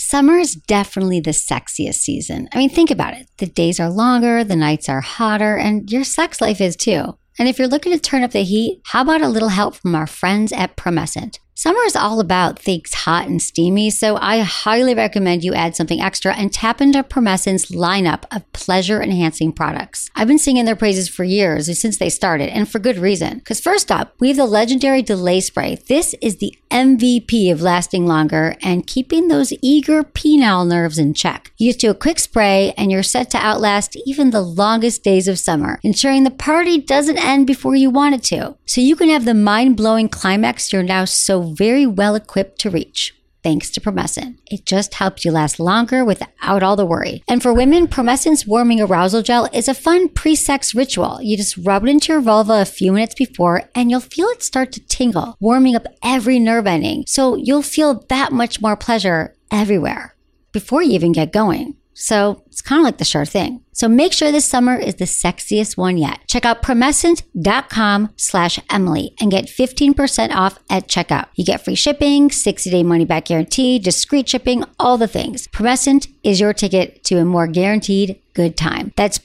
Summer is definitely the sexiest season. I mean, think about it. The days are longer, the nights are hotter, and your sex life is too. And if you're looking to turn up the heat, how about a little help from our friends at Promescent? Summer is all about things hot and steamy, so I highly recommend you add something extra and tap into Promescent's lineup of pleasure-enhancing products. I've been singing their praises for years, since they started, and for good reason. Because first up, we have the legendary Delay Spray. This is the MVP of lasting longer and keeping those eager penile nerves in check. You just do a quick spray and you're set to outlast even the longest days of summer, ensuring the party doesn't end before you want it to. So you can have the mind-blowing climax you're now so very well equipped to reach. Thanks to Promescent. It just helps you last longer without all the worry. And for women, Promescent's Warming Arousal Gel is a fun pre-sex ritual. You just rub it into your vulva a few minutes before and you'll feel it start to tingle, warming up every nerve ending. So you'll feel that much more pleasure everywhere before you even get going. So it's kind of like the sure thing. So make sure this summer is the sexiest one yet. Check out Promescent.com/Emily and get 15% off at checkout. You get free shipping, 60-day money-back guarantee, discreet shipping, all the things. Promescent is your ticket to a more guaranteed good time. That's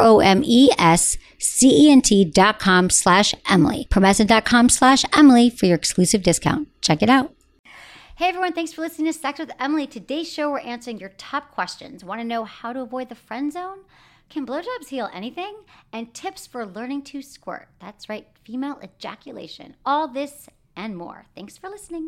PROMESCENT.com/Emily. Promescent.com/Emily for your exclusive discount. Check it out. Hey everyone, thanks for listening to Sex with Emily. Today's show, we're answering your top questions. Want to know how to avoid the friend zone? Can blowjobs heal anything? And tips for learning to squirt. That's right, female ejaculation. All this and more. Thanks for listening.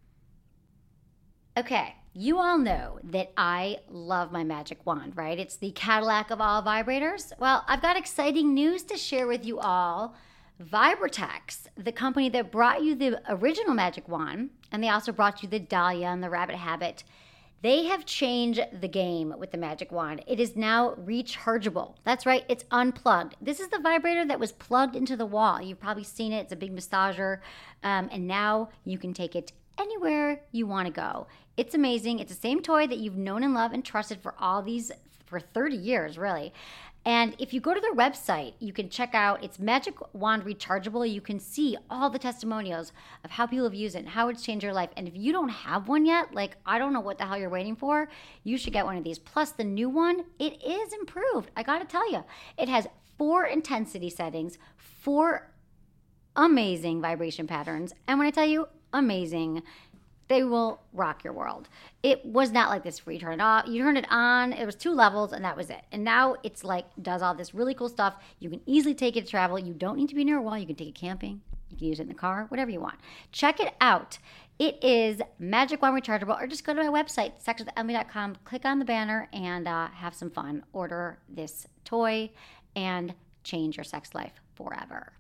Okay, you all know that I love my magic wand, right? It's the Cadillac of all vibrators. Well, I've got exciting news to share with you all. Vibratex, the company that brought you the original magic wand, and they also brought you the Dahlia and the Rabbit Habit, they have changed the game with the magic wand. It is now rechargeable. That's right, it's unplugged. This is the vibrator that was plugged into the wall. You've probably seen it. It's a big massager, and now you can take it anywhere you want to go. It's amazing. It's the same toy that you've known and loved and trusted for 30 years, really. And if you go to their website, you can check out, it's Magic Wand Rechargeable. You can see all the testimonials of how people have used it and how it's changed your life. And if you don't have one yet, like, I don't know what the hell you're waiting for, you should get one of these. Plus the new one, it is improved. I got to tell you, it has 4 intensity settings, 4 amazing vibration patterns. And when I tell you amazing, they will rock your world. It was not like this before you turn it off. You turn it on, it was 2 levels, and that was it. And now it's like, does all this really cool stuff. You can easily take it to travel. You don't need to be near a wall. You can take it camping. You can use it in the car, whatever you want. Check it out. It is Magic Wand Rechargeable, or just go to my website, sexwithemily.com, click on the banner, and have some fun. Order this toy and change your sex life forever.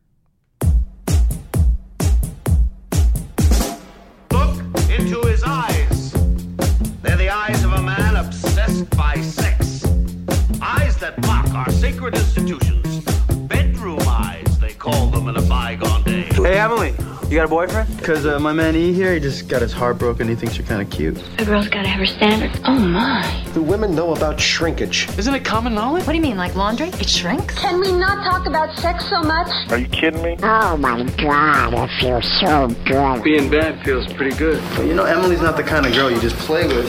Into his eyes. They're the eyes of a man obsessed by sex. Eyes that mock our sacred institutions. Bedroom eyes, they call them in a bygone day. Hey, Emily, you got a boyfriend? Because my man E here, he just got his heart broken. He thinks you're kind of cute. A girl's got to have her standards. Oh, my. Do women know about shrinkage? Isn't it common knowledge? What do you mean, like laundry? It shrinks? Can we not talk about sex so much? Are you kidding me? Oh my God, it feels so good. Being bad feels pretty good. But you know, Emily's not the kind of girl you just play with.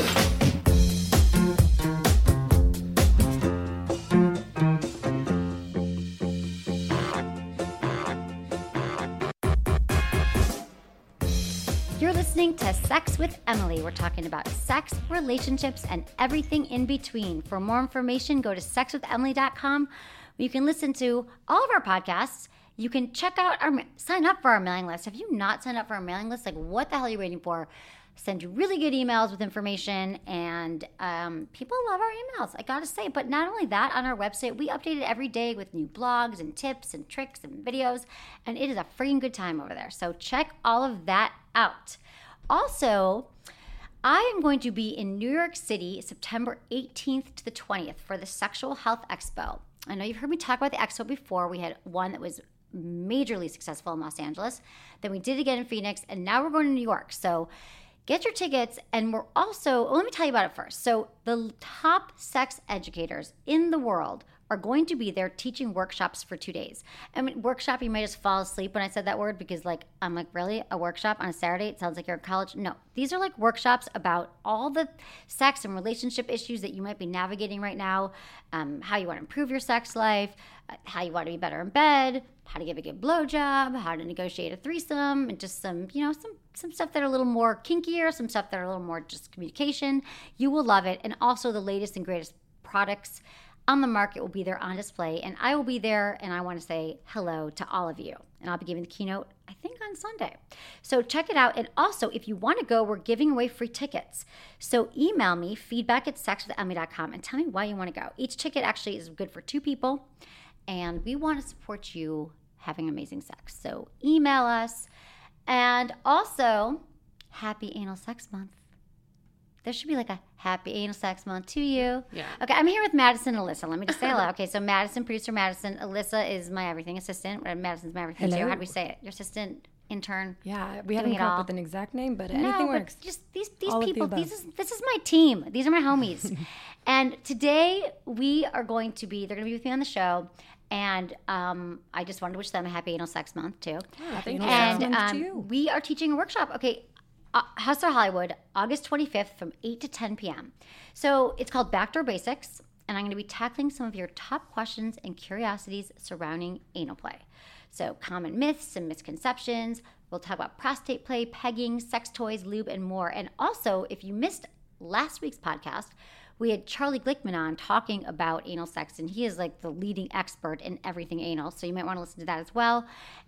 You're listening to Sex with Emily. We're talking about sex, relationships, and everything in between. For more information, go to sexwithemily.com, where you can listen to all of our podcasts. You can sign up for our mailing list. Have you not signed up for our mailing list? Like, what the hell are you waiting for? Send you really good emails with information, and people love our emails, I gotta say. But not only that, on our website, we update it every day with new blogs and tips and tricks and videos, and it is a freaking good time over there. So check all of that out. Also, I am going to be in New York City September 18th to the 20th for the Sexual Health Expo. I know you've heard me talk about the expo before. We had one that was majorly successful in Los Angeles. Then we did it again in Phoenix, and now we're going to New York. So get your tickets, and we're also, let me tell you about it first. So the top sex educators in the world are going to be there teaching workshops for 2 days. I mean, workshop, you might just fall asleep when I said that word because I'm like, really? A workshop on a Saturday? It sounds like you're in college. No, these are like workshops about all the sex and relationship issues that you might be navigating right now, how you want to improve your sex life, how you want to be better in bed, how to give a good blowjob, how to negotiate a threesome, and just some stuff that are a little more kinkier, some stuff that are a little more just communication. You will love it. And also the latest and greatest products on the market will be there on display, and I will be there, and I want to say hello to all of you. And I'll be giving the keynote, I think, on Sunday. So check it out. And also, if you want to go, we're giving away free tickets. So email me, feedback@sexwithemily.com, and tell me why you want to go. Each ticket actually is good for 2 people, and we want to support you having amazing sex. So email us. And also, happy Anal Sex Month. There should be like a happy anal sex month to you. Yeah. Okay, I'm here with Madison and Alyssa. Let me just say hello. Okay, so Madison, producer Madison. Alyssa is my everything assistant. Madison's my everything too. How do we say it? Your assistant, intern. Yeah, we haven't come up with an exact name, but anything No, works. but just these people. This is my team. These are my homies. And today they're going to be with me on the show. And I just wanted to wish them a happy anal sex month too. Yeah, thank you. And we are teaching a workshop. Okay. Hustler Hollywood, August 25th from 8 to 10 p.m. So it's called Backdoor Basics, and I'm going to be tackling some of your top questions and curiosities surrounding anal play. So common myths and misconceptions. We'll talk about prostate play, pegging, sex toys, lube, and more. And also, if you missed last week's podcast, we had Charlie Glickman on talking about anal sex, and he is like the leading expert in everything anal. So you might want to listen to that as well.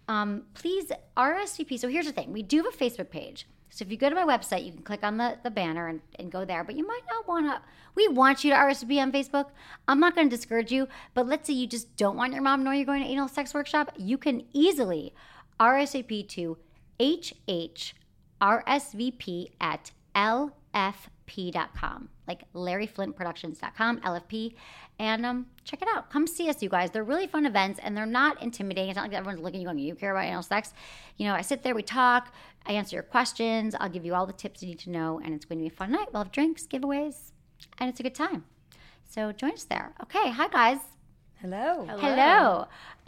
Please RSVP. So here's the thing. We do have a Facebook page. So if you go to my website, you can click on the banner and go there. But you might not want to. We want you to RSVP on Facebook. I'm not going to discourage you. But let's say you just don't want your mom to know you're going to anal sex workshop. You can easily RSVP to hhrsvp@lfp.com. Like LarryFlintProductions.com, LFP. And check it out. Come see us, you guys. They're really fun events, and they're not intimidating. It's not like everyone's looking at you going, you care about anal sex? You know, I sit there, we talk, I answer your questions, I'll give you all the tips you need to know, and it's going to be a fun night. We'll have drinks, giveaways, and it's a good time. So join us there. Okay, hi, guys. Hello. Hello.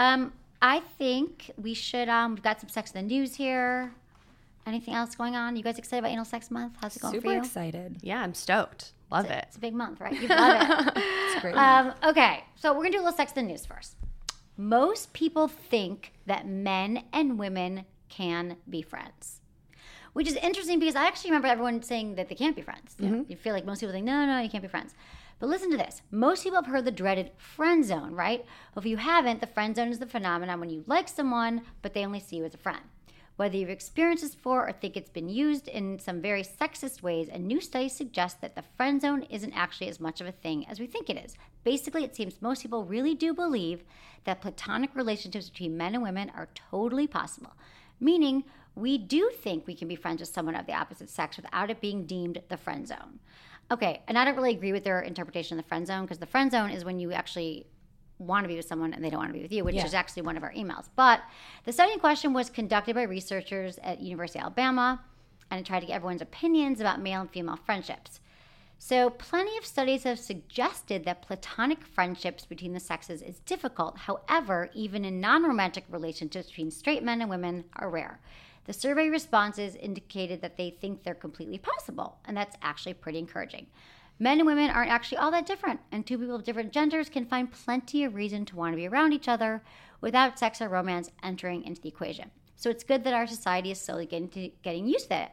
I think we should, we've got some sex in the news here. Anything else going on? You guys excited about Anal Sex Month? How's it going for you? Super excited. Yeah, I'm stoked. Love it. It's a big month, right? You love it. It's great. Okay, so we're going to do a little sex in the news first. Most people think that men and women can be friends, which is interesting because I actually remember everyone saying that they can't be friends. You feel like most people think, no, you can't be friends. But listen to this. Most people have heard the dreaded friend zone, right? Well, if you haven't, the friend zone is the phenomenon when you like someone, but they only see you as a friend. Whether you've experienced this before or think it's been used in some very sexist ways, a new study suggests that the friend zone isn't actually as much of a thing as we think it is. Basically, it seems most people really do believe that platonic relationships between men and women are totally possible, meaning we do think we can be friends with someone of the opposite sex without it being deemed the friend zone. Okay, and I don't really agree with their interpretation of the friend zone because the friend zone is when you actually want to be with someone and they don't want to be with you, which is actually one of our emails. But the study in question was conducted by researchers at University of Alabama, and it tried to get everyone's opinions about male and female friendships. So plenty of studies have suggested that platonic friendships between the sexes is difficult. However, even in non-romantic relationships between straight men and women are rare. The survey responses indicated that they think they're completely possible, and that's actually pretty encouraging. Men and women aren't actually all that different, and two people of different genders can find plenty of reason to want to be around each other without sex or romance entering into the equation. So it's good that our society is slowly getting used to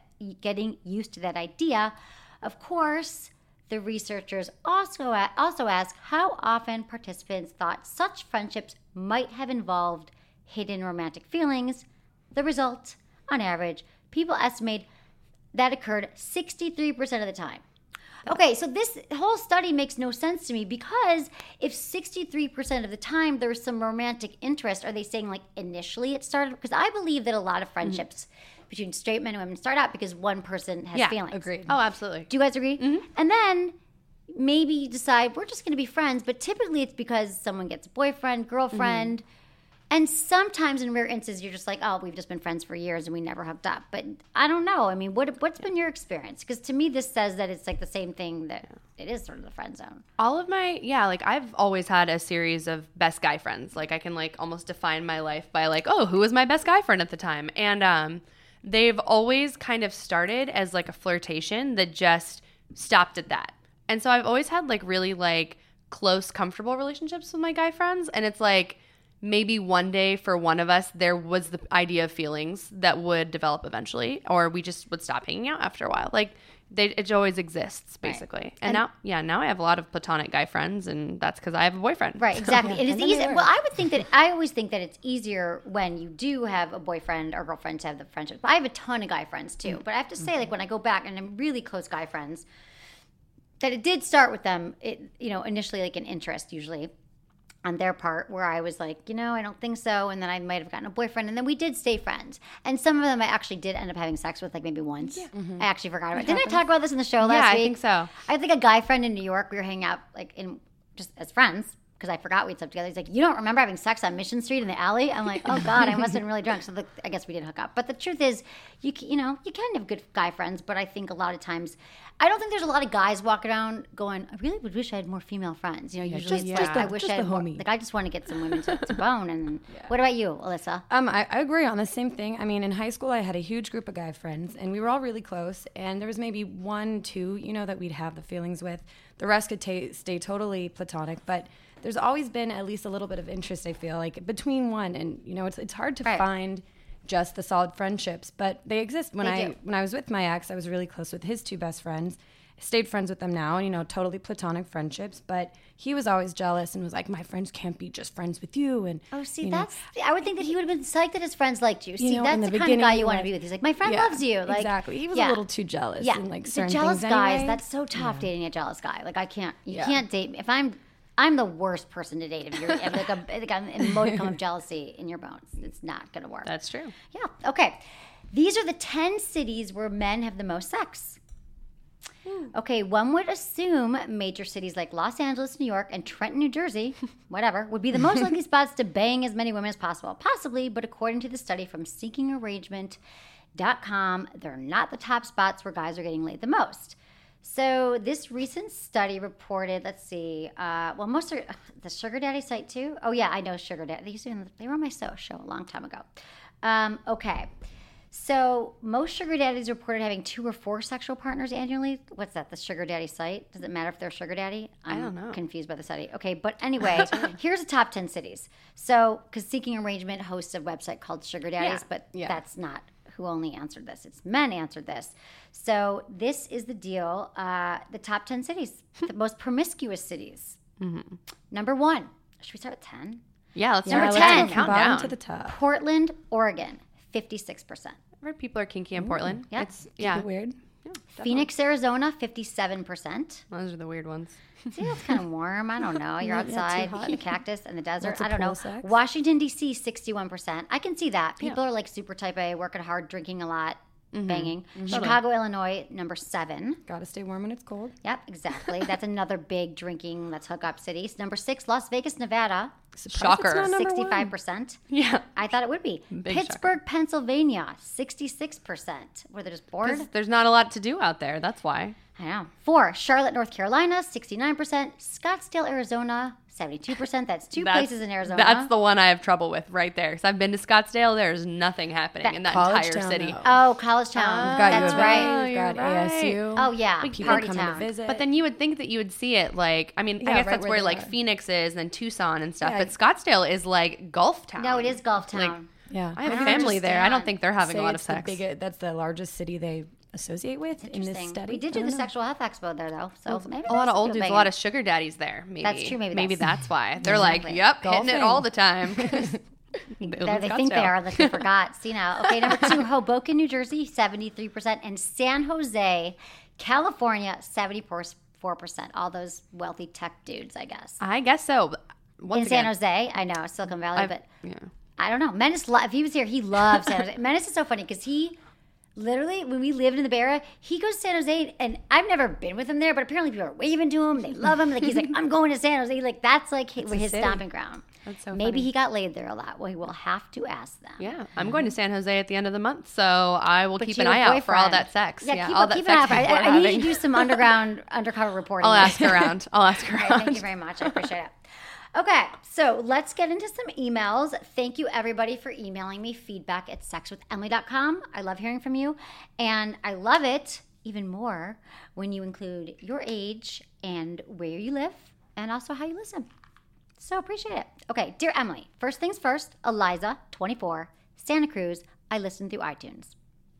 that idea. Of course, the researchers also ask how often participants thought such friendships might have involved hidden romantic feelings. The result, on average, people estimate that occurred 63% of the time. Okay, so this whole study makes no sense to me because if 63% of the time there was some romantic interest, are they saying like initially it started? Because I believe that a lot of friendships between straight men and women start out because one person has feelings. Agreed. Oh, absolutely. Do you guys agree? Mm-hmm. And then maybe you decide we're just going to be friends, but typically it's because someone gets a boyfriend, girlfriend, And sometimes in rare instances, you're just like, oh, we've just been friends for years and we never hooked up. But I don't know. I mean, what's been your experience? Because to me, this says that it's like the same thing that it is sort of the friend zone. All of my, like I've always had a series of best guy friends. Like I can like almost define my life by like, oh, who was my best guy friend at the time? And they've always kind of started as like a flirtation that just stopped at that. And so I've always had like really like close, comfortable relationships with my guy friends. And it's like maybe one day for one of us, there was the idea of feelings that would develop eventually, or we just would stop hanging out after a while. Like it always exists basically. Right. And now I have a lot of platonic guy friends, and that's because I have a boyfriend. Right, exactly. It is easy. Well, I always think that it's easier when you do have a boyfriend or girlfriend to have the friendship. But I have a ton of guy friends too. But I have to say, like when I go back and I'm really close guy friends, that it did start with them, initially like an interest usually on their part, where I was like, I don't think so. And then I might have gotten a boyfriend. And then we did stay friends. And some of them I actually did end up having sex with, like maybe once. Yeah. Mm-hmm. I actually forgot about it. Didn't I talk about this in the show last week? Yeah, I think so. I think a guy friend in New York, we were hanging out like just as friends, because I forgot we'd slept together. He's like, you don't remember having sex on Mission Street in the alley? I'm like, oh God, I must have been really drunk. So I guess we did hook up. But the truth is, you can have good guy friends, but I think a lot of times, I don't think there's a lot of guys walking around going, I really would wish I had more female friends. Usually it's like, I wish I had more. Like, I just want to get some women to bone. And what about you, Alyssa? I agree on the same thing. I mean, in high school, I had a huge group of guy friends, and we were all really close. And there was maybe 1, 2, that we'd have the feelings with. The rest could stay totally platonic, but there's always been at least a little bit of interest, I feel like, between one. And, it's hard to find just the solid friendships, but they exist. When I was with my ex, I was really close with his 2 best friends. I stayed friends with them now, totally platonic friendships, but he was always jealous and was like, my friends can't be just friends with you. And I would think that he would have been psyched that his friends liked you. See, that's the kind of guy you want to be with. He's like, my friend loves you. Like, exactly. He was a little too jealous. Yeah. And like certain jealous things guys, anyway. that's so tough dating a jealous guy. Like you can't date me. If I'm the worst person to date if you're like a modicum of jealousy in your bones. It's not going to work. That's true. Yeah. Okay. These are the 10 cities where men have the most sex. Okay, one would assume major cities like Los Angeles, New York, and Trenton, New Jersey, whatever, would be the most likely spots to bang as many women as possible. Possibly, but according to the study from SeekingArrangement.com, they're not the top spots where guys are getting laid the most. So this recent study reported, let's see, most are the Sugar Daddy site too. Oh yeah, I know Sugar Daddy. They were on my show a long time ago. Okay, so most Sugar Daddies reported having 2 or 4 sexual partners annually. What's that? The Sugar Daddy site? Does it matter if they're Sugar Daddy? I don't know. Confused by the study. Okay, but anyway, here's the top 10 cities. So, because Seeking Arrangement hosts a website called Sugar Daddies, but that's not who only answered this. It's men answered this. So this is the deal. The top 10 cities, the most promiscuous cities. Mm-hmm. Number 1. Should we start with 10? Yeah, let's Number start 10. Count down to the top. Portland, Oregon, 56%. I've heard people are kinky in Portland. Yeah. It's weird. Yeah, Phoenix, Arizona, 57%. Those are the weird ones. See, that's kind of warm. I don't know. You're outside, the cactus and the desert. I don't know. Sex. Washington, D.C., 61%. I can see that. People are like super type A, working hard, drinking a lot, banging. Mm-hmm. Chicago, Illinois, number 7. Gotta stay warm when it's cold. Yep, exactly. That's another big drinking, let's hook up city. Number 6, Las Vegas, Nevada. Shocker. 65%. Yeah. I thought it would be. Big Pittsburgh, shocker. Pennsylvania, 66%. Were they just bored? Because there's not a lot to do out there. That's why. I know. 4, Charlotte, North Carolina, 69%. Scottsdale, Arizona, 72%. That's 2 places in Arizona. That's the one I have trouble with right there. Because I've been to Scottsdale. There's nothing happening in that College entire town, city. though. Oh, college town. We've got That's U of A, right. We've got ASU. Oh, yeah. People Party coming town. to visit. But then you would think that you would see it I guess right that's where where they like are. Phoenix is and then Tucson and stuff. Yeah. But Scottsdale is like Gulf Town. No, it is Gulf Town. Like, yeah. I have don't family there. I don't understand. think they're having Say a lot of it's the sex. that's the largest city they associate with in this Interesting. study. We did do the sexual health expo there, though. So maybe A lot of that's old good dudes, a banging. lot of sugar daddies there. Maybe That's true, maybe maybe that's- that's why they're Exactly. like, yep, hitting Golfing. it all the time. They think they are, unless they forgot. See now. Okay, number 2, Hoboken, New Jersey, 73%. And San Jose, California, 74%. All those wealthy tech dudes, I guess. I guess so. But once In San again, Jose, I know, Silicon Valley, but yeah. I don't know. Menace, if he was here, he loves San Jose. Menace is so funny because he Literally, when we lived in the Bay Area, he goes to San Jose, and I've never been with him there, but apparently people are waving to him. They love him. Like, he's like, I'm going to San Jose. Like, that's like his stomping ground. That's so Maybe funny. he got laid there a lot. Well, we'll have to ask them. Yeah, I'm going to San Jose at the end of the month, so I will But keep you an have eye a out for all boyfriend. that sex. Yeah, all that keep an eye out. sex we're I need you having. to do some undercover reporting. I'll ask around. All right, thank you very much. I appreciate it. Okay, so let's get into some emails. Thank you, everybody, for emailing me feedback at sexwithemily.com. I love hearing from you, and I love it even more when you include your age and where you live, and also how you listen. So appreciate it. Okay, dear Emily, first things first, Eliza, 24, Santa Cruz. I listen through iTunes.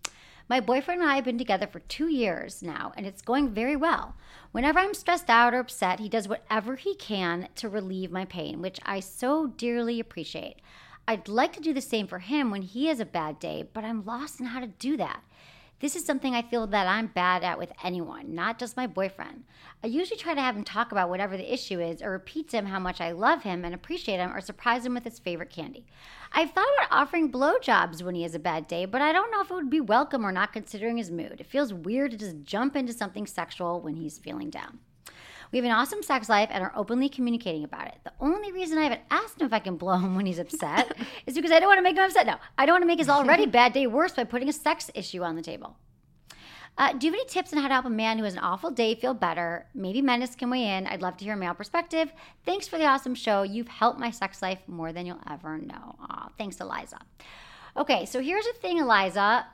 My boyfriend and I have been together for 2 years now, and it's going very well. Whenever I'm stressed out or upset, he does whatever he can to relieve my pain, which I so dearly appreciate. I'd like to do the same for him when he has a bad day, but I'm lost in how to do that. This is something I feel that I'm bad at with anyone, not just my boyfriend. I usually try to have him talk about whatever the issue is or repeat to him how much I love him and appreciate him or surprise him with his favorite candy. I've thought about offering blowjobs when he has a bad day, but I don't know if it would be welcome or not considering his mood. It feels weird to just jump into something sexual when he's feeling down. We have an awesome sex life and are openly communicating about it. The only reason I haven't asked him if I can blow him when he's upset is because I don't want to make him upset. No, I don't want to make his already bad day worse by putting a sex issue on the table. Do you have any tips on how to help a man who has an awful day feel better? Maybe Menace can weigh in. I'd love to hear a male perspective. Thanks for the awesome show. You've helped my sex life more than you'll ever know. Aw, thanks, Eliza. Okay, so here's the thing, Eliza.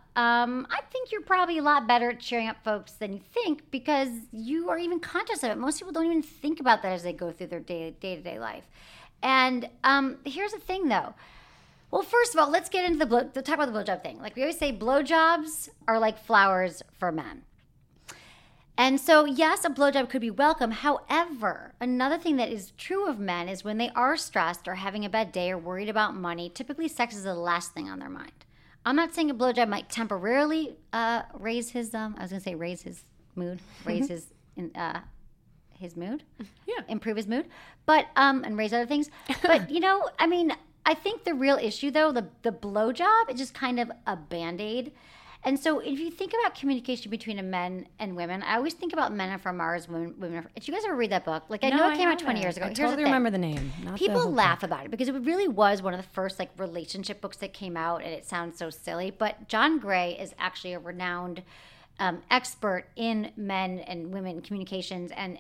I think you're probably a lot better at cheering up folks than you think because you are even conscious of it. Most people don't even think about that as they go through their day-to-day life. And here's the thing, though. Well, first of all, let's get into talk about the blowjob thing. Like we always say, blowjobs are like flowers for men. And so, yes, a blowjob could be welcome. However, another thing that is true of men is when they are stressed or having a bad day or worried about money, typically sex is the last thing on their mind. I'm not saying a blowjob might temporarily raise his mood, improve his mood, but and raise other things. But I mean, I think the real issue though, the blowjob is just kind of a Band-Aid. And so if you think about communication between men and women, I always think about Men Are From Mars, Women Are From... Did you guys ever read that book? Like, I know it came out 20 years ago. I totally remember the name. People laugh about it because it really was one of the first, like, relationship books that came out, and it sounds so silly. But John Gray is actually a renowned expert in men and women communications, and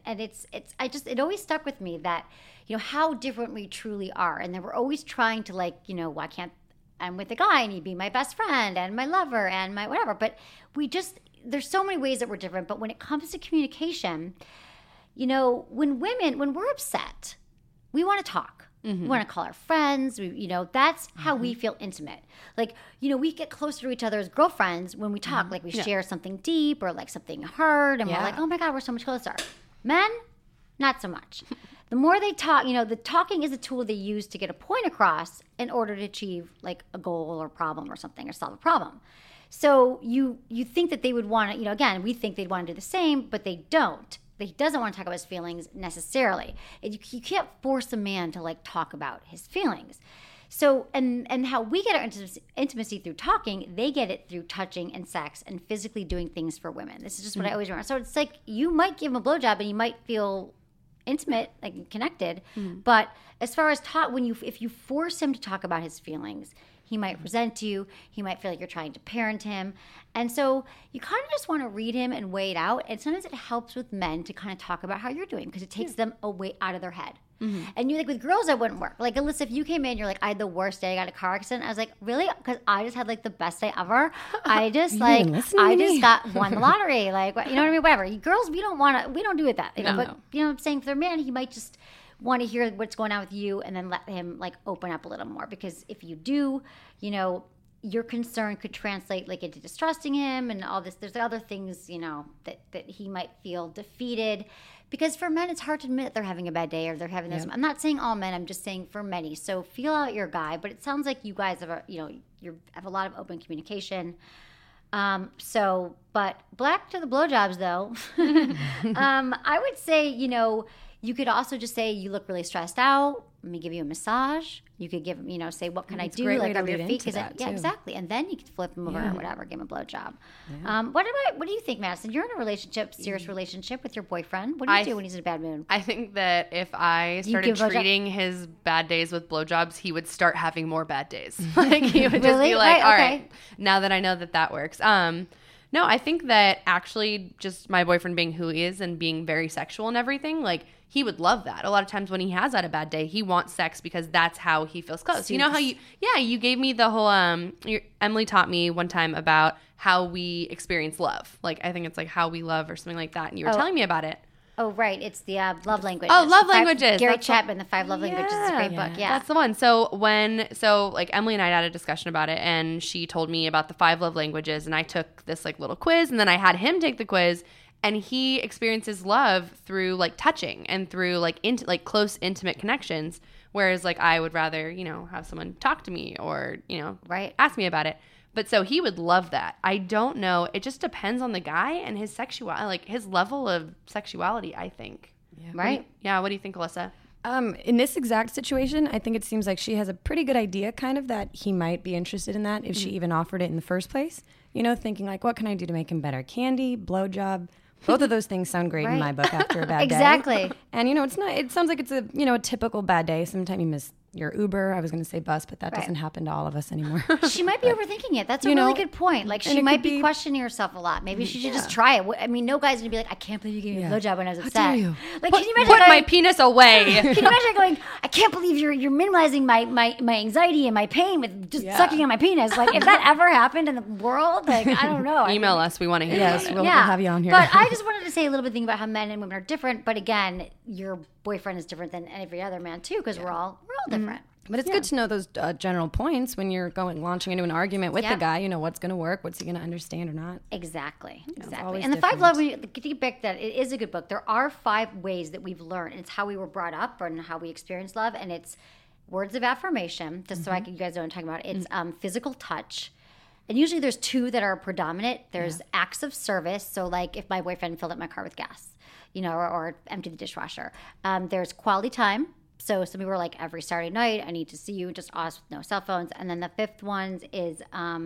it always stuck with me that, how different we truly are. And then we're always trying to, like, why can't I'm with a guy and he'd be my best friend and my lover and my whatever. But there's so many ways that we're different. But when it comes to communication, when we're upset, we want to talk. Mm-hmm. We want to call our friends. That's how we feel intimate. Like, we get closer to each other as girlfriends when we talk. Mm-hmm. Like we share something deep or like something hard. And we're like, oh my God, we're so much closer. Men, not so much. The more they talk, the talking is a tool they use to get a point across in order to achieve like a goal or problem or something or solve a problem. So you think that they would want to, again, we think they'd want to do the same, but they don't. He doesn't want to talk about his feelings necessarily. You can't force a man to like talk about his feelings. So, and how we get our intimacy through talking, they get it through touching and sex and physically doing things for women. This is just what I always remember. So it's like you might give him a blowjob and he might feel intimate, like connected, but as far as if you force him to talk about his feelings, he might resent you. He might feel like you're trying to parent him, and so you kind of just want to read him and weigh it out. And sometimes it helps with men to kind of talk about how you're doing because it takes them away out of their head. Mm-hmm. And with girls that wouldn't work. Like Alyssa, if you came in, you're like, I had the worst day. I got a car accident. I was like, really? Because I just had like the best day ever. I just won the lottery. Like, you know what I mean? Whatever. Girls, we don't do it that. But I'm saying for their man, he might just want to hear what's going on with you and then let him like open up a little more. Because if you do, your concern could translate like into distrusting him and all this. There's other things, that he might feel defeated. Because for men, it's hard to admit they're having a bad day or they're having this. I'm not saying all men. I'm just saying for many. So feel out your guy. But it sounds like you guys have you have a lot of open communication. But back to the blowjobs though. I would say you could also just say you look really stressed out. Let me give you a massage. You could give him, say, what can I It's a do? great way Like, to over your lead feet. into that, Yeah, too. exactly. And then you could flip him over or whatever, give him a blowjob. What do you think, Madison? You're in a relationship, serious relationship with your boyfriend. What do you do when he's in a bad mood? I think that if I started give blowjob? treating his bad days with blowjobs, he would start having more bad days. Like he would just Really? be like, Right, all okay. right, now that I know that works. No, I think that actually just my boyfriend being who he is and being very sexual and everything, like he would love that. A lot of times when he has had a bad day, he wants sex because that's how he feels close. You know how you gave me the whole, Emily taught me one time about how we experience love. Like I think it's like how we love or something like that. And you were telling me about it. Oh, right. It's the love languages. Oh, love The five- languages. Gary That's Chapman, The 5 Love Languages. It's a great book. Yeah. That's the one. So like Emily and I had a discussion about it, and she told me about the 5 love languages, and I took this like little quiz, and then I had him take the quiz, and he experiences love through like touching and through like close intimate connections, whereas like I would rather have someone talk to me or Right. ask me about it. But so he would love that. I don't know. It just depends on the guy and his sexuality, like his level of sexuality, I think. Right. What do you think, Alyssa? In this exact situation, I think it seems like she has a pretty good idea kind of that he might be interested in that if she even offered it in the first place. Thinking like, what can I do to make him better? Candy, blowjob. Both of those things sound great in my book after a bad day. Exactly. And, it's not, it sounds like it's a typical bad day. Sometimes you miss your Uber. I was going to say bus, but that doesn't happen to all of us anymore. She might be overthinking it. That's a really good point. Like, she it might could be be- questioning herself a lot. Maybe she should just try it. I mean, no guy's going to be like, I can't believe you gave me a blowjob when I was upset. dare you? Like, can you imagine Put going, my penis away. Can you imagine going, I can't believe you're minimizing my anxiety and my pain with just sucking on my penis. Like, if that ever happened in the world, like, I don't know. Email us. We want to hear Yes, about it. we'll have you on here. But I just wanted to say a little bit thing about how men and women are different. But again, your boyfriend is different than every other man too, because we're all different. But it's good to know those general points when you're launching into an argument with the guy. What's going to work, what's he going to understand or not. Exactly. always And the 5 different. love, when you get back that it is a good book. There are 5 ways that we've learned. It's how we were brought up and how we experience love, and it's words of affirmation. Just so you guys know what I'm talking about. It's physical touch. And usually there's 2 that are predominant. There's acts of service. So like if my boyfriend filled up my car with gas, or emptied the dishwasher. There's quality time. So some people are like, every Saturday night, I need to see you, just us with no cell phones. And then the 5th one is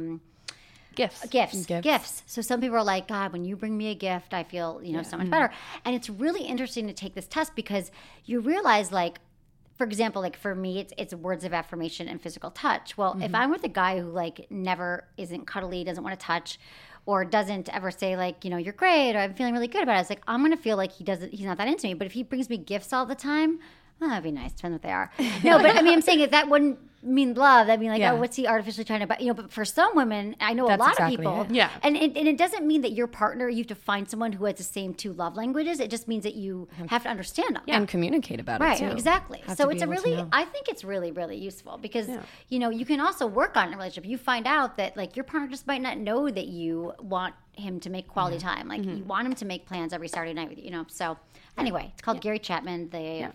gifts. So some people are like, God, when you bring me a gift, I feel, so much better. And it's really interesting to take this test because you realize, like, for example, like for me, it's words of affirmation and physical touch. Well, if I'm with a guy who like never isn't cuddly, doesn't want to touch, or doesn't ever say like, you're great, or I'm feeling really good about it, it's like I'm gonna feel like he's not that into me. But if he brings me gifts all the time, well, that'd be nice. Depends what they are. No, but I mean, I'm saying if that wouldn't mean love, that'd be like, oh, what's he artificially trying to buy? But for some women, I know That's a lot exactly of people. it. Yeah. And it doesn't mean that your partner, you have to find someone who has the same 2 love languages. It just means that you have to understand them. And communicate about it, Right, too. exactly. Have So to be it's a able to really, know. I think it's really, really useful because, you can also work on a relationship. You find out that like your partner just might not know that you want him to make quality time. Like you want him to make plans every Saturday night with you, So anyway, it's called Gary Chapman, the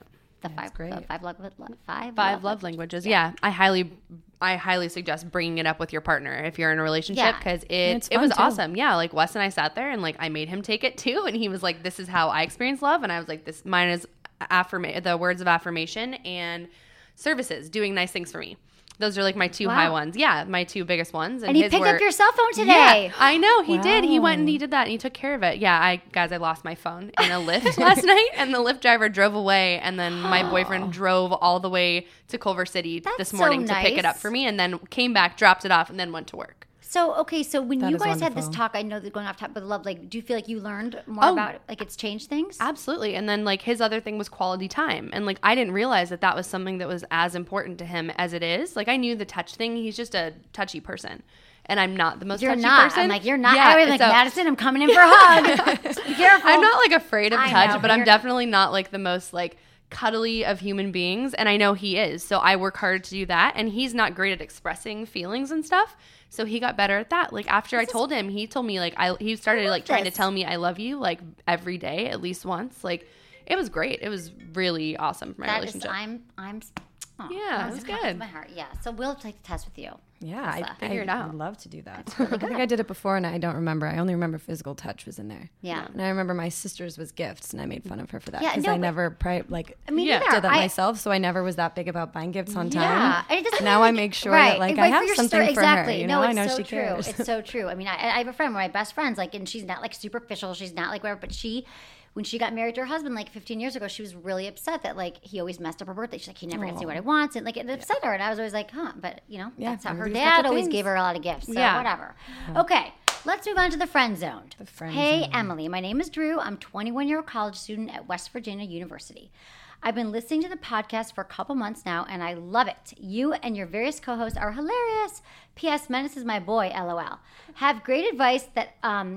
5 love languages. Yeah. I highly suggest bringing it up with your partner if you're in a relationship Yeah. because it's it was fun, too. awesome. Yeah, like Wes and I sat there and like I made him take it too, and he was like, "This is how I experience love," and I was like, mine is the words of affirmation and services, doing nice things for me." Those are like my 2 high ones. Yeah, my 2 biggest ones. And he his picked were- up your cell phone today. Yeah, I know he did. He went and he did that and he took care of it. Yeah, I lost my phone in a Lyft last night, and the Lyft driver drove away, and then my boyfriend drove all the way to Culver City this so morning to pick it up nice. for me, and then came back, dropped it off, and then went to work. So, okay, so when That you is guys had this wonderful. talk, I know that going off topic, but love, like, do you feel like you learned more about it? Like, it's changed things? Absolutely. And then like his other thing was quality time. And like I didn't realize that was something that was as important to him as it is. Like I knew the touch thing. He's just a touchy person. And I'm not the most You're touchy not. person. I'm like, you're not. Yeah, I was like, so- Madison, I'm coming in for a hug. Just be careful. I'm not like afraid of I touch, know, but but I'm you're- definitely not like the most like cuddly of human beings, and I know he is. So I work hard to do that, and he's not great at expressing feelings and stuff. So he got better at that. Like after I told him, he told me like he started like trying to this. tell me I love you like every day at least once. Like it was great. It was really awesome for my That is, relationship. I'm Yeah, it was good. My heart. Yeah. So we'll take the test with you. Yeah, figure it out. I'd love to do that. I think I did it before, and I don't remember. I only remember physical touch was in there. Yeah. And I remember my sister's was gifts, and I made fun of her for that Yeah, because no, I but- never neither. did that myself, so I never was that big about buying gifts on time. Yeah, and it doesn't Now mean I make sure that I have your something for exactly. her. You No, know, it's I know so she true. cares. It's so true. I mean, I have a friend, one of my best friends, like, and she's not like superficial. She's not like whatever, but when she got married to her husband like 15 years ago, she was really upset that like he always messed up her birthday. She's like, he never gets to see what I want, and like it upset her. And I was always like, but that's how her everybody's got dad their always things. gave her a lot of gifts. So Yeah. whatever. Okay, let's move on to the friend zone. friend Hey, zone. Emily, my name is Drew. I'm a 21-year-old college student at West Virginia University. I've been listening to the podcast for a couple months now, and I love it. You and your various co-hosts are hilarious. P.S. Menace is my boy, LOL. Have great advice that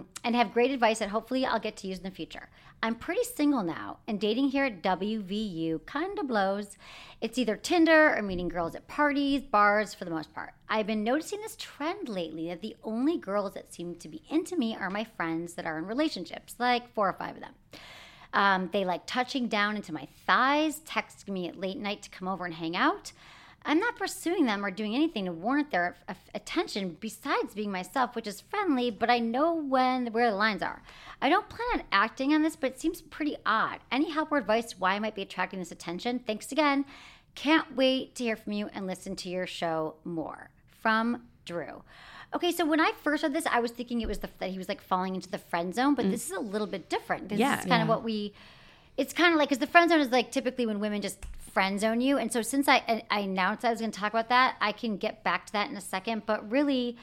hopefully I'll get to use in the future. I'm pretty single now, and dating here at WVU kind of blows. It's either Tinder or meeting girls at parties, bars for the most part. I've been noticing this trend lately that the only girls that seem to be into me are my friends that are in relationships, like 4 or 5 of them. They like touching down into my thighs, texting me at late night to come over and hang out. I'm not pursuing them or doing anything to warrant their attention besides being myself, which is friendly, but I know where the lines are. I don't plan on acting on this, but it seems pretty odd. Any help or advice why I might be attracting this attention? Thanks again. Can't wait to hear from you and listen to your show more. From Drew. Okay, so when I first read this, I was thinking it was that he was like falling into the friend zone, but this is a little bit different. This is kind of what it's kind of like, because the friend zone is like typically when women just friend zone you. And so since I announced I was going to talk about that, I can get back to that in a second. But really,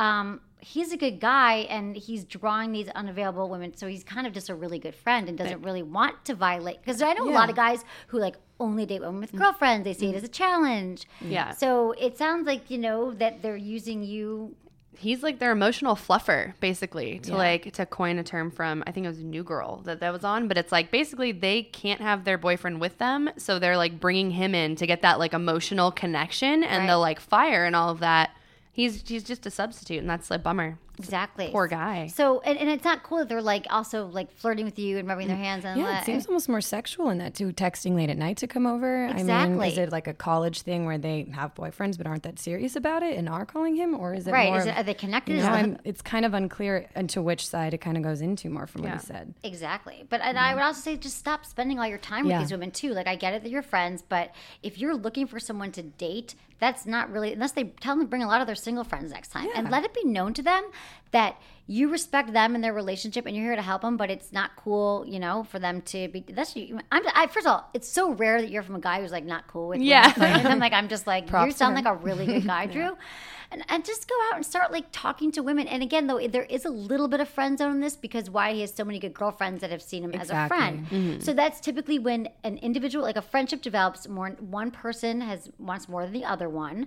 he's a good guy and he's drawing these unavailable women. So he's kind of just a really good friend and doesn't really want to violate. Because I know a lot of guys who like only date women with girlfriends. They see it as a challenge. Yeah. So it sounds like, that they're using you. He's like their emotional fluffer, basically, to coin a term from, I think it was New Girl that was on. But it's like basically they can't have their boyfriend with them. So they're like bringing him in to get that like emotional connection and the like fire and all of that. He's just a substitute, and that's a bummer. Exactly. Poor guy. So, and it's not cool that they're like also like flirting with you and rubbing their hands on. Yeah, it seems almost more sexual in that too. Texting late at night to come over. Exactly. I mean, is it like a college thing where they have boyfriends but aren't that serious about it and are calling him, or is it more? Are they connected? It's kind of unclear into which side it kind of goes into more from what he said. Exactly. But and I would also say just stop spending all your time with these women too. Like I get it that you're friends, but if you're looking for someone to date, that's not really, unless they tell them to bring a lot of their single friends next time. And let it be known to them that you respect them and their relationship and you're here to help them, but it's not cool, for them to be, first of all, it's so rare that you're from a guy who's like not cool with women flirting with them. Like I'm just like, you sound like a really good guy, Drew. And just go out and start like talking to women. And again, though, there is a little bit of friend zone in this because why he has so many good girlfriends that have seen him as a friend. Mm-hmm. So that's typically when an individual, like a friendship develops, one person wants more than the other one.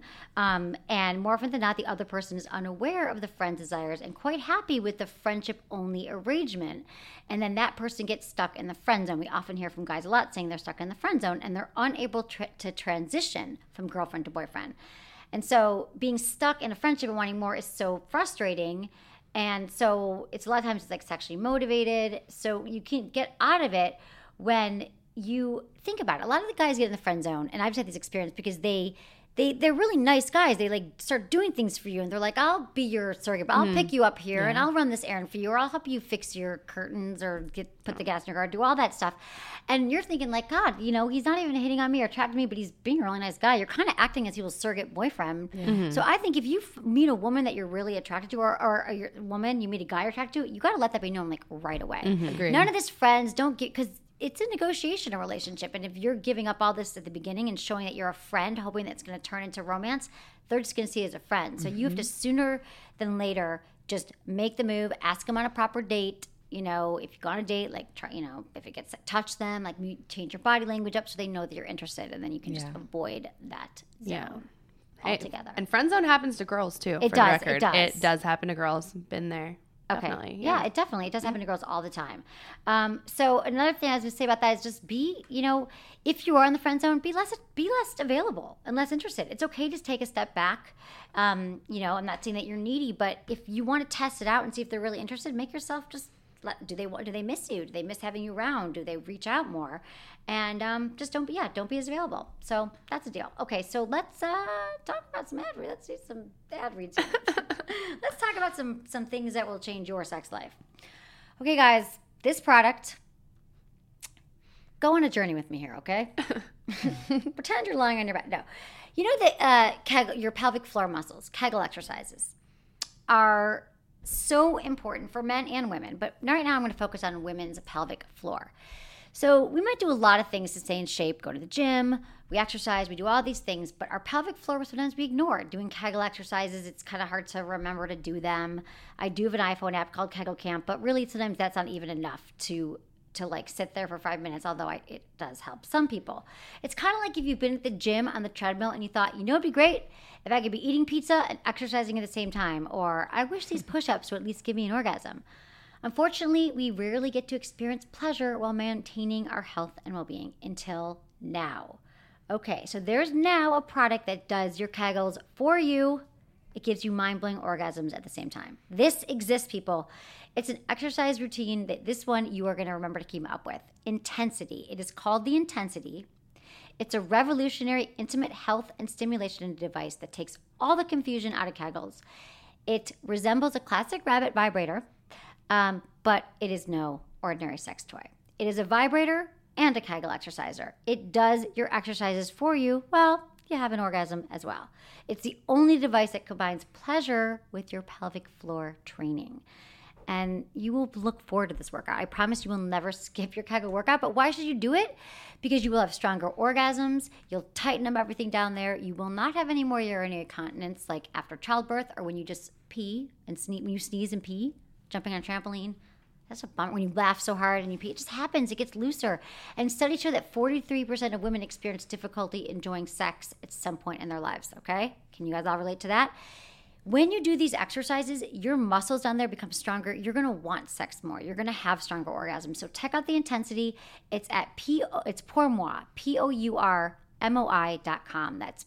And more often than not, the other person is unaware of the friend's desires and quite happy with the friendship-only arrangement. And then that person gets stuck in the friend zone. We often hear from guys a lot saying they're stuck in the friend zone and they're unable to transition from girlfriend to boyfriend. And so being stuck in a friendship and wanting more is so frustrating. And so it's a lot of times it's like sexually motivated. So you can get out of it when you think about it. A lot of the guys get in the friend zone, and I've had this experience because they're really nice guys. They like start doing things for you and they're like, I'll be your surrogate, I'll pick you up here and I'll run this errand for you, or I'll help you fix your curtains or put the gas in your car, do all that stuff. And you're thinking like, God, he's not even hitting on me or attracting me, but he's being a really nice guy. You're kind of acting as people's surrogate boyfriend. Yeah. Mm-hmm. So I think if you meet a woman that you're really attracted to, or you're a woman, you meet a guy you're attracted to, you got to let that be known like right away. Mm-hmm. None of this friends don't get, because it's a negotiation, a relationship. And if you're giving up all this at the beginning and showing that you're a friend, hoping that it's going to turn into romance, they're just going to see it as a friend. So you have to sooner than later just make the move, ask them on a proper date. If you go on a date, like try, if it gets touch them, like change your body language up so they know that you're interested, and then you can just avoid that zone altogether. And friend zone happens to girls too. It does. It does happen to girls. Been there. Okay. Definitely. Yeah, it does happen to girls all the time. So another thing I was going to say about that is just be, if you are in the friend zone, be less available and less interested. It's okay to take a step back. I'm not saying that you're needy, but if you want to test it out and see if they're really interested, make yourself just do they miss you? Do they miss having you around? Do they reach out more? And just don't be as available. So that's the deal. Okay, so let's talk about some ad reads. Let's do some ad reads. Let's talk about some things that will change your sex life. Okay, guys, this product. Go on a journey with me here, okay? Pretend you're lying on your back. No. You know that your pelvic floor muscles, Kegel exercises, are so important for men and women. But right now I'm going to focus on women's pelvic floor. So we might do a lot of things to stay in shape, go to the gym, we exercise, we do all these things, but our pelvic floor sometimes we ignore. Doing Kegel exercises, it's kind of hard to remember to do them. I do have an iPhone app called Kegel Camp, but really sometimes that's not even enough to like sit there for 5 minutes, although it does help some people. It's kind of like if you've been at the gym on the treadmill and you thought, it'd be great if I could be eating pizza and exercising at the same time, or I wish these push-ups would at least give me an orgasm. Unfortunately, we rarely get to experience pleasure while maintaining our health and well-being until now. Okay, so there's now a product that does your Kegels for you. It gives you mind-blowing orgasms at the same time. This exists, people. It's an exercise routine that this one you are going to remember to keep up with. Intensity. It is called the Intensity. It's a revolutionary intimate health and stimulation device that takes all the confusion out of Kegels. It resembles a classic rabbit vibrator, but it is no ordinary sex toy. It is a vibrator and a Kegel exerciser. It does your exercises for you. Well, you have an orgasm as well. It's the only device that combines pleasure with your pelvic floor training. And you will look forward to this workout. I promise you will never skip your Kegel workout. But why should you do it? Because you will have stronger orgasms. You'll tighten up everything down there. You will not have any more urinary incontinence like after childbirth or when you just pee and sneeze, when you sneeze and pee, jumping on a trampoline. That's a bummer. When you laugh so hard and you pee, it just happens. It gets looser. And studies show that 43% of women experience difficulty enjoying sex at some point in their lives, okay? Can you guys all relate to that? When you do these exercises, your muscles down there become stronger. You're going to want sex more. You're going to have stronger orgasms. So check out the Intensity. It's at it's Pourmoi, POURMOI.com. That's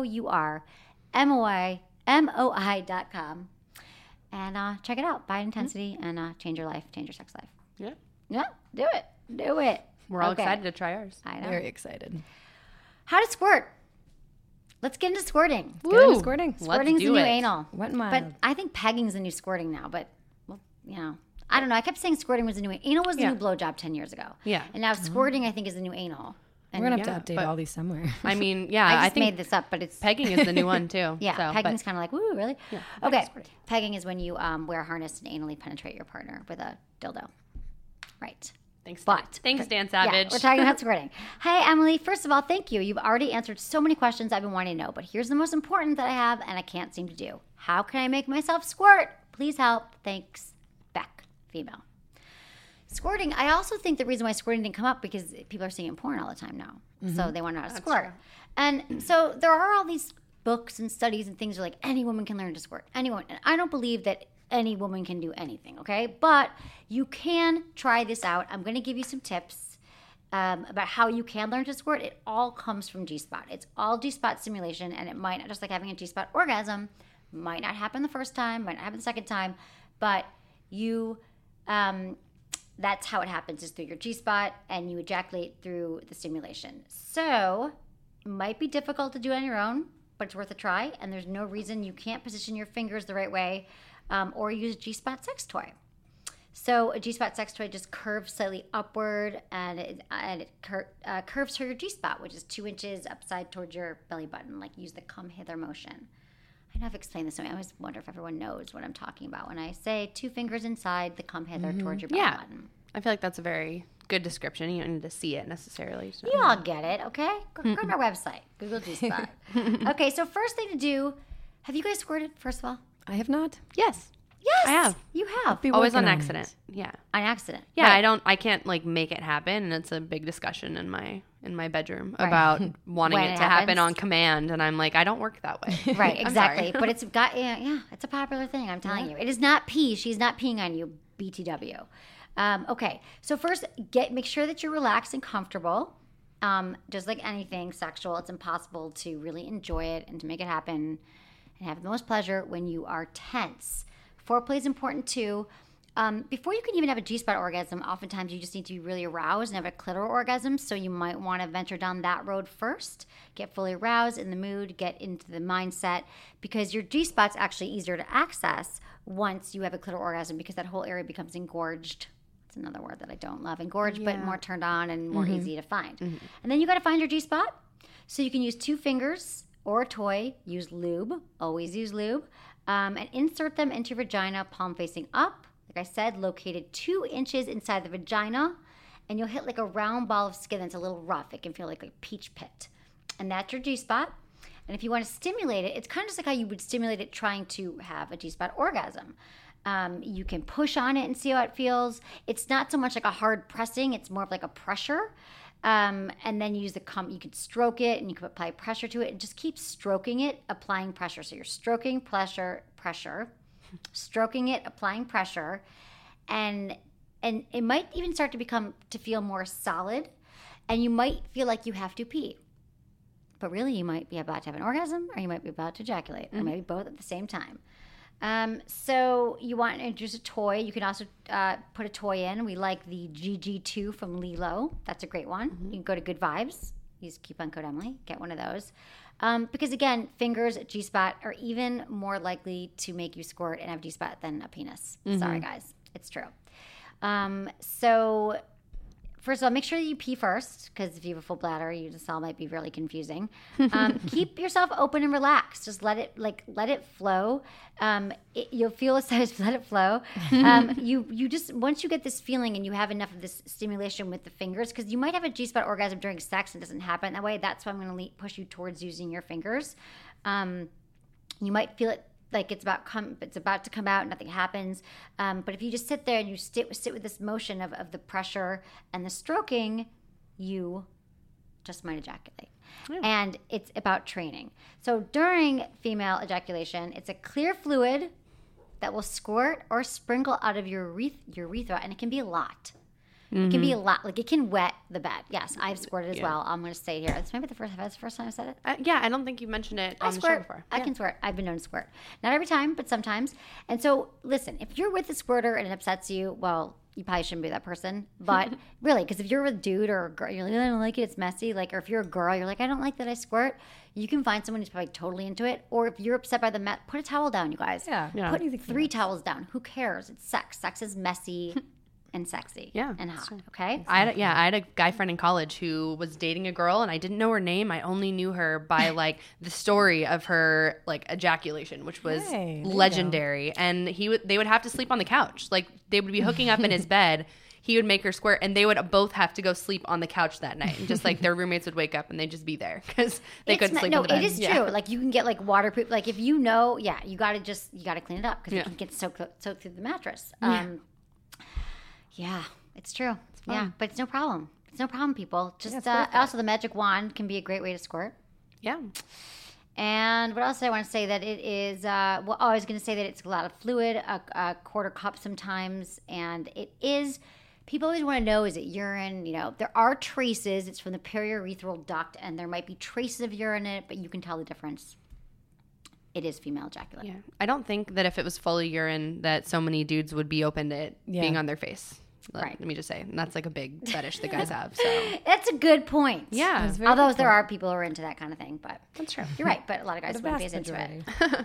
POURMOI.com. And check it out. Buy Intensity and change your life, change your sex life. Yeah. Yeah, do it. Do it. We're all excited to try ours. I know. Very excited. How to squirt. Let's get into squirting. Get into squirting. Squirting's the new anal. Wet and mild. But I think pegging's the new squirting now. But, well, I don't know. I kept saying squirting was the new anal. Was the new blowjob 10 years ago. Yeah. And now squirting, I think, is the new anal. And we're going to have to update all these somewhere. I mean, yeah. I just think made this up, but it's... pegging is the new one, too. Yeah, so, pegging's kind of like, woo, really? Yeah, okay, pegging is when you wear a harness and anally penetrate your partner with a dildo. Right. Thanks, but Dan Savage. Yeah, we're talking about squirting. Hey, Emily, first of all, thank you. You've already answered so many questions I've been wanting to know, but here's the most important that I have and I can't seem to do. How can I make myself squirt? Please help. Thanks, Beck, female. Squirting, I also think the reason why squirting didn't come up because people are seeing it in porn all the time now. Mm-hmm. So they want to know how to squirt. True. And so there are all these books and studies and things are like, any woman can learn to squirt. Anyone. And I don't believe that any woman can do anything, okay? But you can try this out. I'm going to give you some tips about how you can learn to squirt. It all comes from G-Spot. It's all G-Spot stimulation, and it might not, just like having a G-Spot orgasm, might not happen the first time, might not happen the second time, but you... that's how it happens, is through your G-spot, and you ejaculate through the stimulation. So it might be difficult to do on your own, but it's worth a try, and there's no reason you can't position your fingers the right way or use a G-spot sex toy. So a G-spot sex toy just curves slightly upward, and it curves to your G-spot, which is 2 inches upside towards your belly button, like use the come hither motion. I know I've explained this to me. I always wonder if everyone knows what I'm talking about when I say 2 fingers inside the come hither towards your belly button. I feel like that's a very good description. You don't need to see it necessarily. So. You all get it, okay? Go on our website, Google G-Spot. Okay, so first thing to do, have you guys squirted, first of all? I have not. Yes. Yes, I have. You have. Always on accident. Yeah. On accident. Yeah, right. I can't like make it happen, and it's a big discussion in my bedroom about wanting it to happen on command, and I'm like, I don't work that way. Right, exactly. But it's got it's a popular thing, I'm telling you. It is not pee. She's not peeing on you, BTW. Okay, so first, make sure that you're relaxed and comfortable. Just like anything sexual, it's impossible to really enjoy it and to make it happen and have the most pleasure when you are tense. Foreplay is important too. before you can even have a G-spot orgasm, oftentimes you just need to be really aroused and have a clitoral orgasm. So you might want to venture down that road first, get fully aroused, in the mood, get into the mindset, because your G-spot's actually easier to access once you have a clitoral orgasm because that whole area becomes engorged. It's another word that I don't love, engorged, but more turned on and more easy to find. And then you got to find your G-spot. So you can use 2 fingers or a toy, use lube, always use lube, and insert them into your vagina, palm facing up. Like I said, located 2 inches inside the vagina, and you'll hit like a round ball of skin that's a little rough. It can feel like a peach pit. And that's your G-spot. And if you want to stimulate it, it's kind of just like how you would stimulate it trying to have a G-spot orgasm. You can push on it and see how it feels. It's not so much like a hard pressing. It's more of like a pressure. And then you use you could stroke it and you can apply pressure to it and just keep stroking it, applying pressure. So you're stroking, pressure, stroking it, applying pressure, and it might even start to feel more solid, and you might feel like you have to pee. But really, you might be about to have an orgasm, or you might be about to ejaculate, or maybe both at the same time. So you want to introduce a toy. You can also put a toy in. We like the GG2 from Lilo. That's a great one. You can go to Good Vibes. Use coupon code Emily. Get one of those. Because again, fingers, G-spot are even more likely to make you squirt and have G-spot than a penis. Sorry, guys. It's true. So first of all, make sure that you pee first, because if you have a full bladder, this all might be really confusing. Keep yourself open and relaxed. Just let it flow. You'll feel a size. Let it flow. You just, once you get this feeling and you have enough of this stimulation with the fingers, because you might have a G-spot orgasm during sex and it doesn't happen that way. That's why I'm going to push you towards using your fingers. You might feel it like it's about to come out, nothing happens. But if you just sit there and you sit with this motion of the pressure and the stroking, you just might ejaculate. Yeah. And it's about training. So during female ejaculation, it's a clear fluid that will squirt or sprinkle out of your urethra, and it can be a lot. It can be a lot. Like, it can wet the bed. Yes, I've squirted as well. I'm going to say here. It's maybe the first time I said it. Yeah, I don't think you mentioned it on the show before. I can squirt. I've been known to squirt. Not every time, but sometimes. And so, listen, if you're with a squirter and it upsets you, well, you probably shouldn't be that person. But really, because if you're with a dude or a girl, you're like, I don't like it, it's messy. Like, or if you're a girl, you're like, I don't like that I squirt. You can find someone who's probably totally into it. Or if you're upset by the put a towel down, you guys. Yeah. Put 3 towels down. Who cares? It's sex. Sex is messy. And sexy and hot, okay? I had a guy friend in college who was dating a girl, and I didn't know her name. I only knew her by, the story of her, ejaculation, which was legendary. And they would have to sleep on the couch. They would be hooking up in his bed. He would make her squirt, and they would both have to go sleep on the couch that night. And just, their roommates would wake up, and they'd just be there because they couldn't sleep in the bed. No, it is true. You can get, waterproof. If you know, you got to clean it up because it can get soaked through the mattress. Yeah, it's true. Yeah, but it's no problem. It's no problem, people. Just also the magic wand can be a great way to squirt. Yeah. And what else did I want to say? That it is, I was going to say that it's a lot of fluid, a quarter cup sometimes. And it is, people always want to know, is it urine? There are traces. It's from the periurethral duct, and there might be traces of urine in it, but you can tell the difference. It is female ejaculation. Yeah. I don't think that if it was fully urine that so many dudes would be open to it being on their face. Let me just say. And that's a big fetish that guys have. So that's a good point. Yeah. Although there are people who are into that kind of thing, but that's true. You're right, but a lot of guys wouldn't be as into it.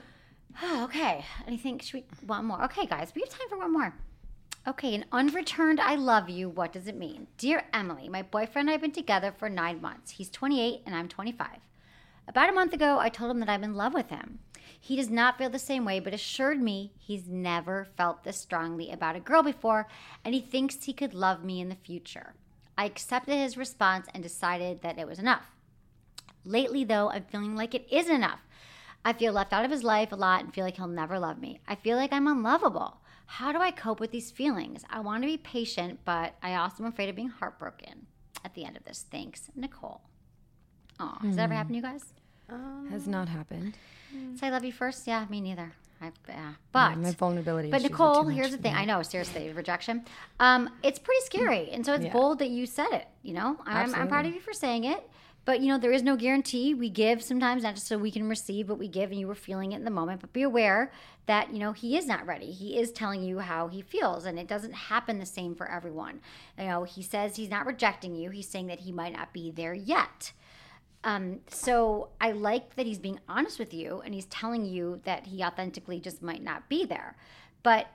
Okay. Should we one more? Okay, guys, we have time for one more. Okay, an unreturned I love you. What does it mean? Dear Emily, my boyfriend and I have been together for 9 months. He's 28 and I'm 25. About a month ago, I told him that I'm in love with him. He does not feel the same way, but assured me he's never felt this strongly about a girl before, and he thinks he could love me in the future. I accepted his response and decided that it was enough. Lately, though, I'm feeling like it isn't enough. I feel left out of his life a lot and feel like he'll never love me. I feel like I'm unlovable. How do I cope with these feelings? I want to be patient, but I also am afraid of being heartbroken at the end of this. Thanks, Nicole. Oh, has that ever happened to you guys? Has not happened. Say I love you first? Yeah, me neither. But my vulnerability. But Nicole, here's the thing. I know, seriously, rejection. It's pretty scary, and so it's bold that you said it. I'm proud of you for saying it, But, there is no guarantee. We give sometimes, not just so we can receive, but we give, and you were feeling it in the moment. But be aware that, he is not ready. He is telling you how he feels, and it doesn't happen the same for everyone. He says he's not rejecting you. He's saying that he might not be there yet. So I like that he's being honest with you, and he's telling you that he authentically just might not be there. But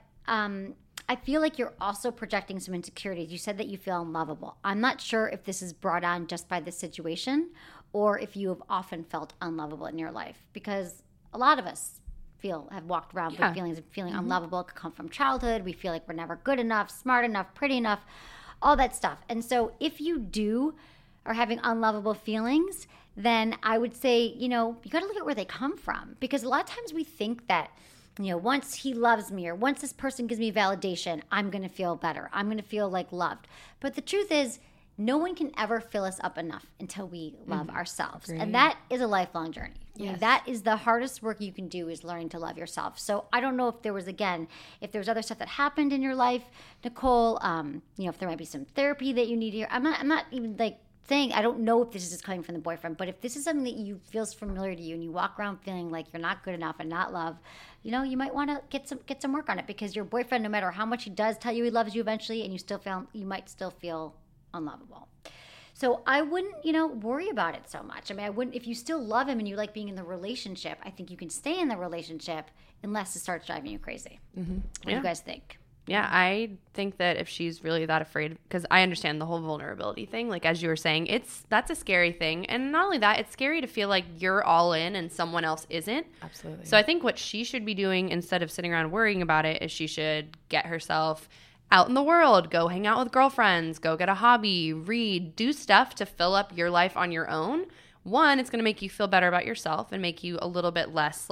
I feel like you're also projecting some insecurities. You said that you feel unlovable. I'm not sure if this is brought on just by this situation or if you have often felt unlovable in your life, because a lot of us have walked around with feelings of feeling unlovable. It could come from childhood. We feel like we're never good enough, smart enough, pretty enough, all that stuff. And so if you are having unlovable feelings, then I would say, you got to look at where they come from, because a lot of times we think that, once he loves me or once this person gives me validation, I'm going to feel better. I'm going to feel like loved. But the truth is, no one can ever fill us up enough until we love ourselves. Great. And that is a lifelong journey. Yes. I mean, that is the hardest work you can do, is learning to love yourself. So I don't know if there was other stuff that happened in your life, Nicole, if there might be some therapy that you need here. I'm not even saying, I don't know if this is just coming from the boyfriend, but if this is something that feels familiar to you and you walk around feeling like you're not good enough and not loved, you might want to get some work on it, because your boyfriend, no matter how much he does tell you he loves you eventually, and you might still feel unlovable. So I wouldn't, worry about it so much. I mean, I wouldn't, if you still love him and you like being in the relationship, I think you can stay in the relationship unless it starts driving you crazy. Mm-hmm. What do you guys think? Yeah, I think that if she's really that afraid, because I understand the whole vulnerability thing, like as you were saying, that's a scary thing. And not only that, it's scary to feel like you're all in and someone else isn't. Absolutely. So I think what she should be doing, instead of sitting around worrying about it, is she should get herself out in the world, go hang out with girlfriends, go get a hobby, read, do stuff to fill up your life on your own. One, it's going to make you feel better about yourself and make you a little bit less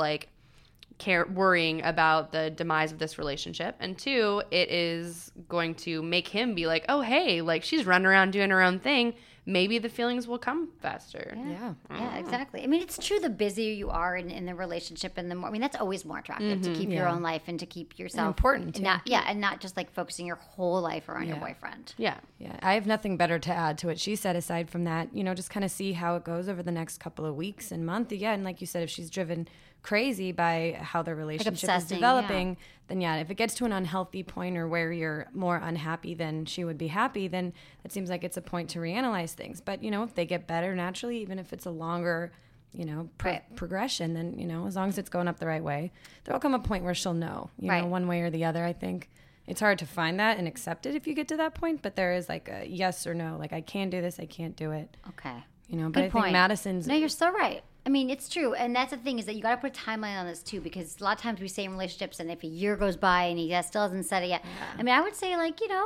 worrying about the demise of this relationship. And two, it is going to make him be like, oh, hey, she's running around doing her own thing. Maybe the feelings will come faster. Yeah, exactly. I mean, it's true, the busier you are in the relationship, and the more, that's always more attractive, to keep your own life and to keep yourself. And important, too. And not just focusing your whole life around your boyfriend. Yeah. I have nothing better to add to what she said aside from that. Just kind of see how it goes over the next couple of weeks and month. Yeah, and like you said, if she's driven crazy by how the relationship is developing, then if it gets to an unhealthy point or where you're more unhappy than she would be happy, then it seems like it's a point to reanalyze things. But, if they get better naturally, even if it's a longer, progression, then, as long as it's going up the right way, there'll come a point where she'll know, one way or the other. I think it's hard to find that and accept it if you get to that point, but there is a yes or no, I can do this, I can't do it. Okay. But I think Madison's... No, you're so right. I mean, it's true. And that's the thing, is that you got to put a timeline on this too, because a lot of times we say in relationships, and if a year goes by and he still hasn't said it yet. Yeah. I mean, I would say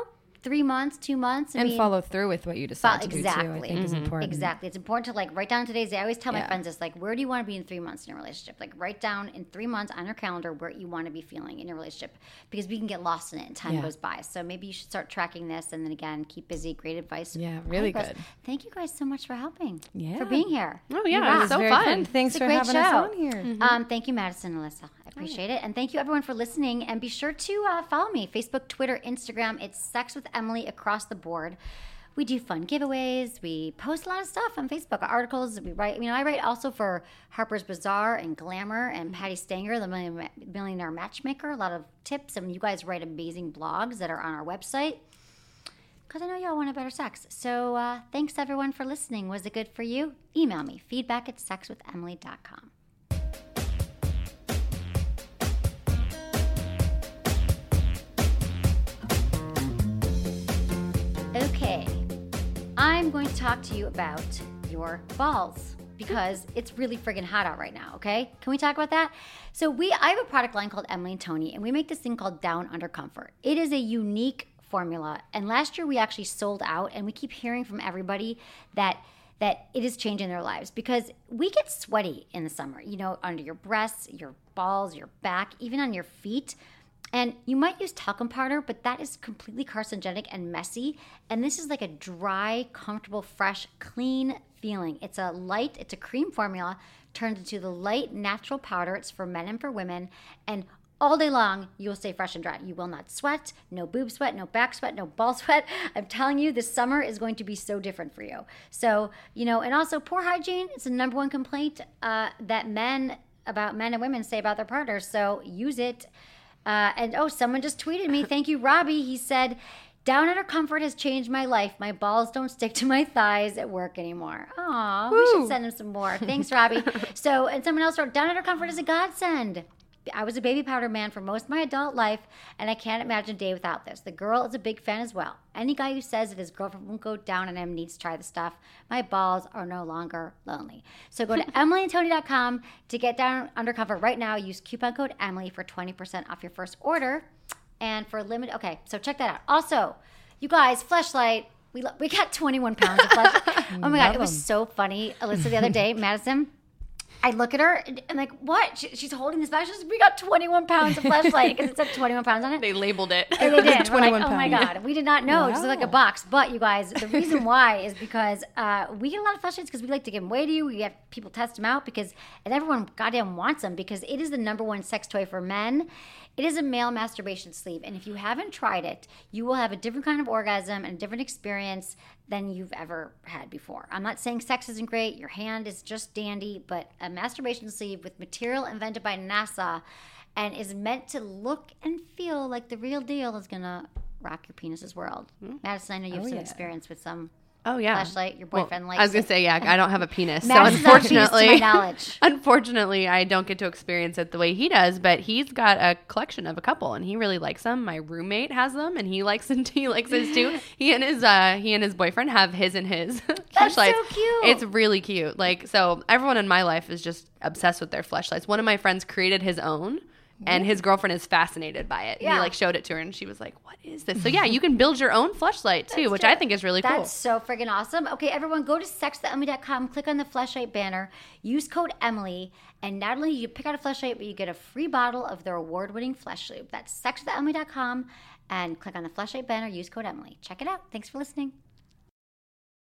3 months, 2 months. And follow through with what you decide to do, too, I think is important. Exactly. It's important to, write down today's day. I always tell my friends this, where do you want to be in 3 months in a relationship? Write down in 3 months on your calendar where you want to be feeling in your relationship, because we can get lost in it and time goes by. So maybe you should start tracking this, and then, again, keep busy. Great advice. Yeah, really good. Thank you guys so much for helping. Yeah. For being here. Oh, yeah. It was so fun. Thanks for having us on here. Mm-hmm. Thank you, Madison and Alyssa. I appreciate it. And thank you, everyone, for listening. And be sure to follow me. Facebook, Twitter, Instagram. It's Sex with Emily across the board. We do fun giveaways. We post a lot of stuff on Facebook, articles. We write. I write also for Harper's Bazaar and Glamour and Patty Stanger, the Millionaire Matchmaker. A lot of tips. And you guys write amazing blogs that are on our website, because I know y'all want better sex. So thanks, everyone, for listening. Was it good for you? Email me, feedback@sexwithemily.com. Okay, I'm going to talk to you about your balls, because it's really friggin' hot out right now, okay? Can we talk about that? So I have a product line called Emily and Tony, and we make this thing called Down Under Comfort. It is a unique formula, and last year we actually sold out, and we keep hearing from everybody that it is changing their lives, because we get sweaty in the summer, under your breasts, your balls, your back, even on your feet. And you might use talcum powder, but that is completely carcinogenic and messy. And this is like a dry, comfortable, fresh, clean feeling. It's a cream formula turned into the light natural powder. It's for men and for women. And all day long, you'll stay fresh and dry. You will not sweat, no boob sweat, no back sweat, no ball sweat. I'm telling you, this summer is going to be so different for you. So, and also poor hygiene is the number one complaint that men and women say about their partners. So use it. Someone just tweeted me. Thank you, Robbie. He said, Down Under Comfort has changed my life. My balls don't stick to my thighs at work anymore. Aw, we should send him some more. Thanks, Robbie. And someone else wrote, Down Under Comfort is a godsend. I was a baby powder man for most of my adult life, and I can't imagine a day without this. The girl is a big fan as well. Any guy who says that his girlfriend won't go down on him needs to try the stuff. My balls are no longer lonely. So go to EmilyandTony.com to get Down Under Comfort right now. Use coupon code Emily for 20% off your first order. And for okay, so check that out. Also, you guys, Fleshlight, we got 21 pounds of Fleshlight. Oh my God, it was so funny. Alyssa, the other day, Madison, I look at her and I'm like, what? She's holding this bag. She says, we got 21 pounds of Fleshlight because it said 21 pounds on it. They labeled it. And they did. 21 We're like, oh my God. We did not know. It just looked like a box. But you guys, the reason why is because we get a lot of Fleshlights because we like to give them away to you. We have people test them out and everyone goddamn wants them because it is the number one sex toy for men. It is a male masturbation sleeve, and if you haven't tried it, you will have a different kind of orgasm and a different experience than you've ever had before. I'm not saying sex isn't great, your hand is just dandy, but a masturbation sleeve with material invented by NASA and is meant to look and feel like the real deal is going to rock your penis's world. Madison, I know you have some experience with some Fleshlight. Your boyfriend likes it. I was going to say, I don't have a penis. So Madison's unfortunately, penis to my knowledge. Unfortunately, I don't get to experience it the way he does, but he's got a collection of a couple and he really likes them. My roommate has them and he likes his too. He and his boyfriend have his and his That's Fleshlights. so cute. It's really cute. So everyone in my life is just obsessed with their Fleshlights. One of my friends created his own. And his girlfriend is fascinated by it. Yeah. He showed it to her and she was like, what is this? So yeah, you can build your own Fleshlight too, which I think is really cool. That's so friggin' awesome. Okay, everyone, go to sexwithemily.com, click on the Fleshlight banner, use code Emily, and not only you pick out a Fleshlight, but you get a free bottle of their award-winning Flesh Lube. That's sexwithemily.com, and click on the Fleshlight banner, use code Emily. Check it out. Thanks for listening.